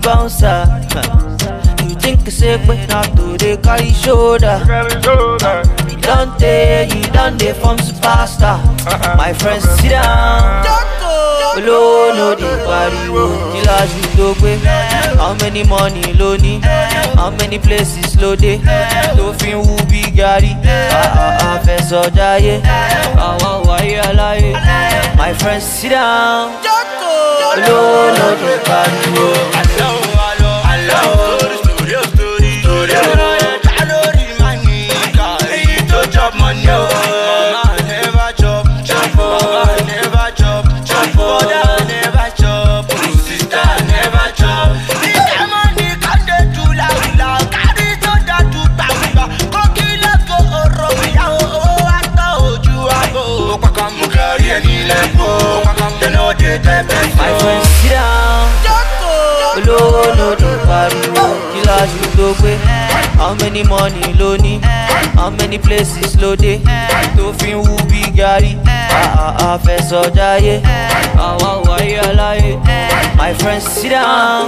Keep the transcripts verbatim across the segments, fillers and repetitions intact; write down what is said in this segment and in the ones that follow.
bouncer. You think it's sick, but not to the carry shoulder. You don't take, you don't dey from superstar. My friends sit down. Hello, no the party, killers you do quick. How many money lonely? How many places loaded? Don't feel who be Gary. Ah ah ah, Feso Jaye. Ah ah, why you alive? My friends sit down. Hello, no the party. Hello, hello, hello. Studio, studio, studio. I know the money, cause to chop money. Mama never chop, chop. Mama never chop, chop. Brother never chop, sister never chop. The money come dey do la la, carry to da do banga. Cocky let's go Oromia, oh ata oju abo. Okaka mu carry any lepo, they know they take. My friends sit down. Hello, no the party, killers you do quick. How many money lonely? How many places loaded? Don't feel who be Gary. Ah ah ah, Feso Jaye. Ah ah, why you alive? My friends sit down.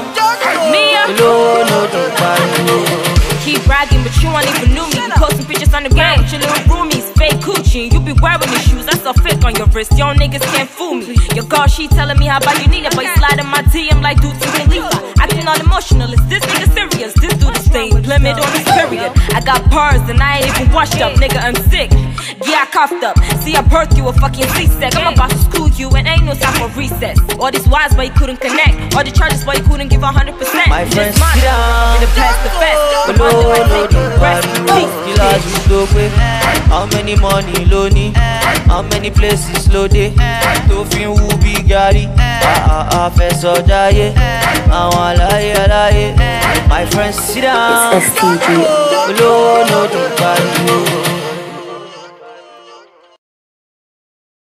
Hello, no the party. Keep bragging, but you ain't even knew me. You posting pictures on the ground with your little roomies, fake coochie. You be wearing the shoes, that's a fake on your wrist. Y'all niggas can't fool me. Your girl, she telling me how bad you need it, but you slide in my D M like dude to relief. Acting all emotional, is this nigga serious? This dude is staying limit on his period. I got purrs and I ain't even washed up, nigga, I'm sick. Yeah, I coughed up. See, I birthed you a fucking C-sec. I'm about to school you and ain't no time for recess. All these wires, but you couldn't connect. All the charges, but you couldn't give a hundred percent. My friends sit down. The past the fest. Hello, no the party. Killers you do quick. How many money lonely? How many places loaded? Don't feel who be Gary. Ah ah ah, Feso Jaye. Ah ah, lie lie. My friends sit down. It's S T G. Hello, no the party.